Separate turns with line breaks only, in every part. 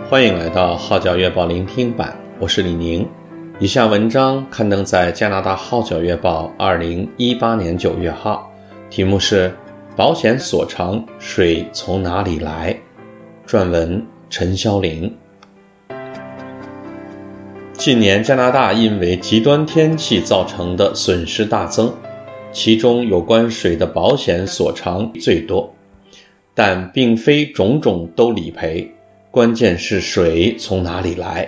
欢迎来到号角月报聆听版，我是李宁。以下文章刊登在加拿大号角月报2018年9月号，题目是保险所长，水从哪里来？撰文陈霄林。近年加拿大因为极端天气造成的损失大增，其中有关水的保险所长最多，但并非种种都理赔，关键是水从哪里来。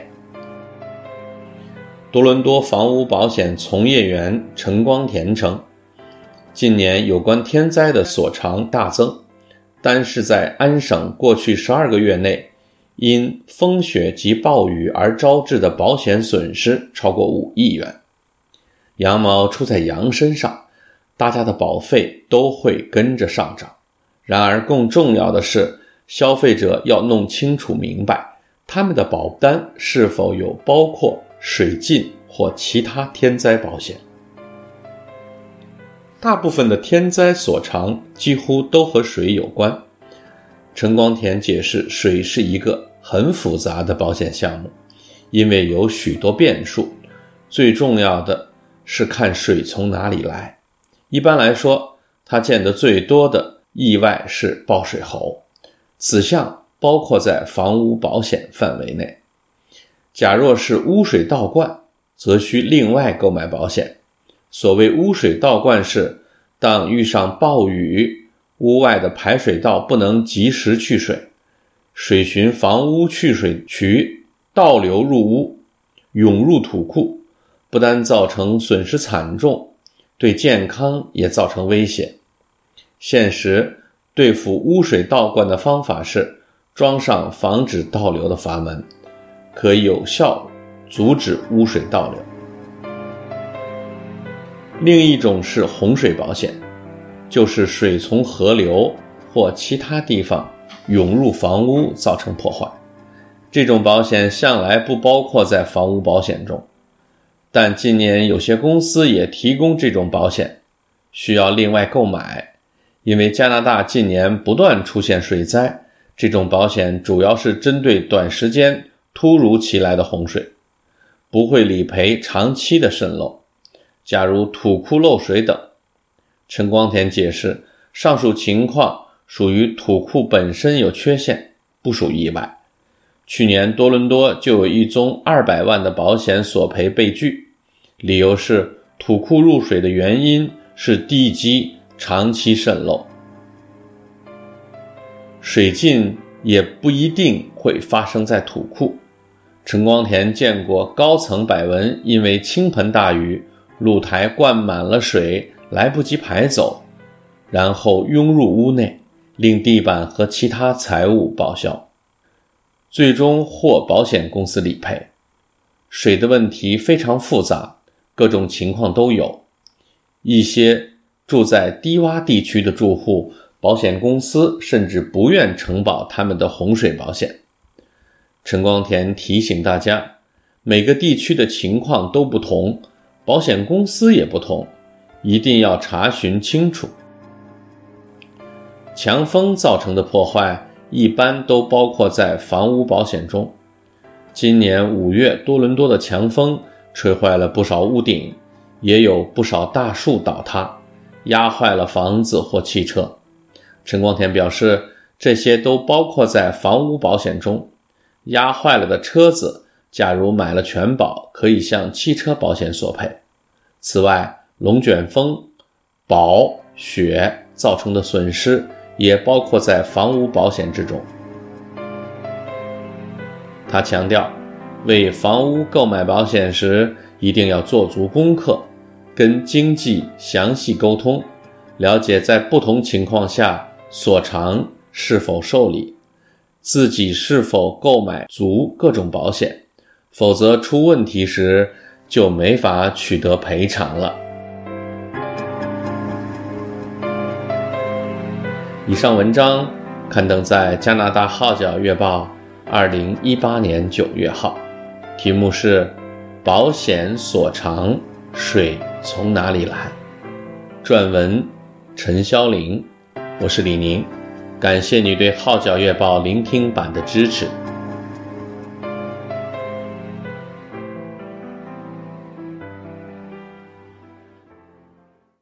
多伦多房屋保险从业员陈光田称，近年有关天灾的所长大增，单是在安省过去12个月内，因风雪及暴雨而招致的保险损失超过5亿元。羊毛出在羊身上，大家的保费都会跟着上涨。然而更重要的是，消费者要弄清楚明白，他们的保单是否有包括水浸或其他天灾保险。大部分的天灾所长几乎都和水有关。陈光田解释，水是一个很复杂的保险项目，因为有许多变数，最重要的是看水从哪里来。一般来说，他见得最多的意外是爆水喉，此项包括在房屋保险范围内。假若是污水倒灌，则需另外购买保险。所谓污水倒灌是，当遇上暴雨，屋外的排水道不能及时去水，水循房屋去水渠倒流入屋，涌入土库，不但造成损失惨重，对健康也造成危险。现时对付污水倒灌的方法是装上防止倒流的阀门，可以有效阻止污水倒流。另一种是洪水保险，就是水从河流或其他地方涌入房屋造成破坏。这种保险向来不包括在房屋保险中，但近年有些公司也提供这种保险，需要另外购买。因为加拿大近年不断出现水灾，这种保险主要是针对短时间突如其来的洪水，不会理赔长期的渗漏，假如土库漏水等。陈光田解释，上述情况属于土库本身有缺陷，不属意外。去年多伦多就有一宗200万的保险索赔被拒，理由是土库入水的原因是地基长期渗漏。水浸也不一定会发生在土库。陈光田见过高层摆纹因为倾盆大雨，露台灌满了水，来不及排走，然后涌入屋内，令地板和其他财物报销，最终获保险公司理赔。水的问题非常复杂，各种情况都有。一些住在低洼地区的住户，保险公司甚至不愿承保他们的洪水保险。陈光田提醒大家，每个地区的情况都不同，保险公司也不同，一定要查询清楚。强风造成的破坏一般都包括在房屋保险中。今年5月，多伦多的强风吹坏了不少屋顶，也有不少大树倒塌，压坏了房子或汽车。陈光田表示，这些都包括在房屋保险中。压坏了的车子，假如买了全保，可以向汽车保险索赔。此外，龙卷风、雹、雪造成的损失也包括在房屋保险之中。他强调，为房屋购买保险时一定要做足功课，跟经纪详细沟通，了解在不同情况下所长是否受理，自己是否购买足各种保险，否则出问题时就没法取得赔偿了。以上文章刊登在加拿大号角月报2018年9月号，题目是保险所长，水从哪里来？撰文陈霄林。我是李宁，感谢你对号角月报聆听版的支持。